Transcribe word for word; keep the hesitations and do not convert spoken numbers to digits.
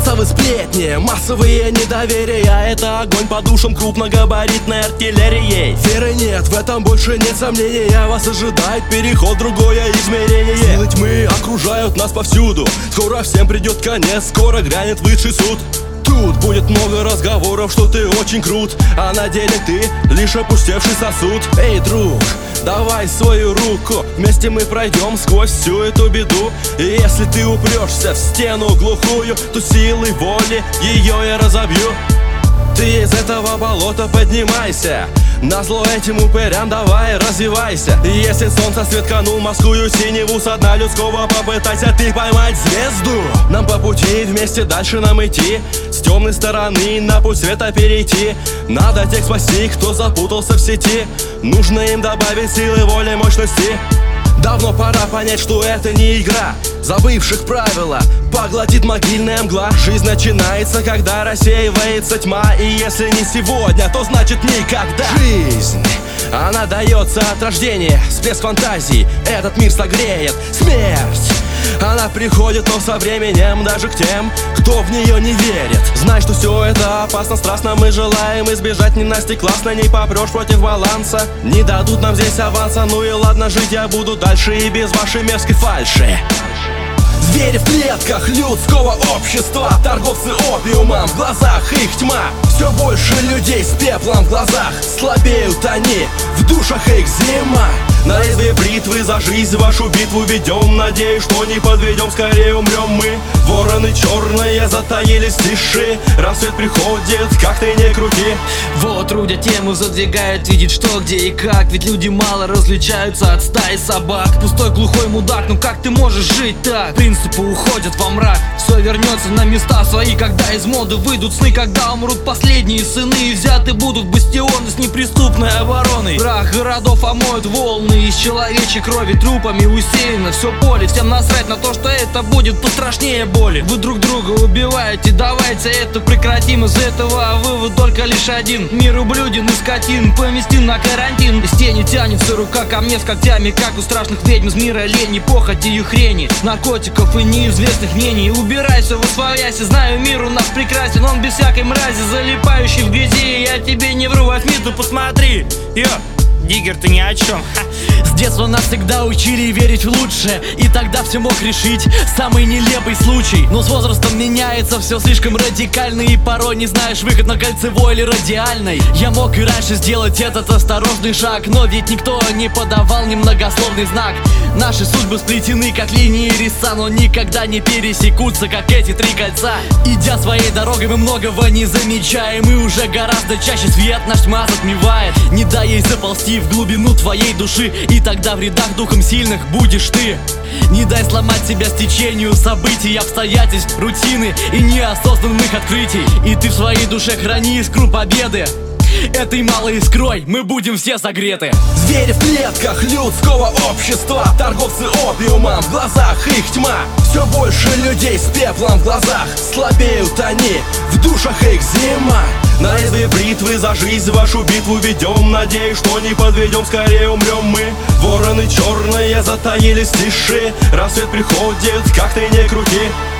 Массовые сплетни, массовые недоверия — это огонь по душам крупногабаритной артиллерией. Веры нет, в этом больше нет сомнения. Вас ожидает переход в другое измерение. Силы тьмы окружают нас повсюду. Скоро всем придет конец, скоро грянет высший суд. Тут будет много разговоров, что ты очень крут, а на деле ты лишь опустевший сосуд. Эй, друг, давай свою руку, вместе мы пройдем сквозь всю эту беду. И если ты упрешься в стену глухую, то силой воли ее я разобью. Ты из этого болота поднимайся, назло этим упырям давай развивайся. И если солнце свет канул морскую синеву со дна людского, попытайся ты поймать звезду. Нам по пути вместе дальше нам идти, с темной стороны на путь света перейти. Надо тех спасти, кто запутался в сети. Нужно им добавить силы, воли, мощности. Давно пора понять, что это не игра, забывших правила поглотит могильная мгла. Жизнь начинается, когда рассеивается тьма. И если не сегодня, то значит никогда. Жизнь, она дается от рождения, всплеск фантазий этот мир согреет. Смерть, она приходит, но со временем даже к тем, кто в нее не верит. Знай, что все это опасно, страстно мы желаем избежать ненасти. Классно, не попрешь против баланса, не дадут нам здесь аванса. Ну и ладно, жить я буду дальше и без вашей мерзкой фальши. Звери в клетках людского общества, торговцы опиумом, в глазах их тьма. Все больше людей с пеплом в глазах, слабеют они, в душах их зима. На лезвие бритвы за жизнь вашу битву ведем. Надеюсь, что не подведем, скорее умрем мы. Вороны черные затаились тиши, рассвет приходит, как ты не крути. Вот Рудя тему задвигает, видит что, где и как. Ведь люди мало различаются от стаи собак. Пустой глухой мудак, ну как ты можешь жить так? Принципы уходят во мрак, все вернется на места свои, когда из моды выйдут сны. Когда умрут последние сыны и взяты будут бастионы с неприступной обороной. Прах городов омоют волны, из человечьей крови трупами усеяно все поле. Всем насрать на то, что это будет пострашнее боли. Вы друг друга убиваете, давайте это прекратим. Из этого вывод только лишь один: мир ублюден и скотин поместим на карантин. Из тени тянется рука ко мне с когтями, как у страшных ведьм из мира лени, похоти и хрени, наркотиков и неизвестных мнений. Убирайся, восвояйся, знаю, мир у нас прекрасен, он без всякой мрази, залипающий в грязи. Я тебе не вру, возьми, ты посмотри. Йо, Диггер, ты ни о чем. С детства нас всегда учили верить в лучшее, и тогда все мог решить самый нелепый случай. Но с возрастом меняется все слишком радикально, и порой не знаешь выход на кольцевой или радиальной. Я мог и раньше сделать этот осторожный шаг, но ведь никто не подавал немногословный знак. Наши судьбы сплетены как линии резца, но никогда не пересекутся, как эти три кольца. Идя своей дорогой, мы многого не замечаем, и уже гораздо чаще свет наш тьма затмевает. Не дай ей заползти в глубину твоей души, и тогда в рядах духом сильных будешь ты. Не дай сломать себя стечению событий, обстоятельств, рутины и неосознанных открытий. И ты в своей душе храни искру победы. Этой малой искрой мы будем все согреты. Звери в клетках людского общества, торговцы опиумом, в глазах их тьма. Все больше людей с пеплом в глазах, слабеют они, в душах их зима. На лезвие бритвы за жизнь вашу битву ведем. Надеюсь, что не подведем, скорее умрем мы. Вороны черные затаились тиши, рассвет приходит, как ты не крути.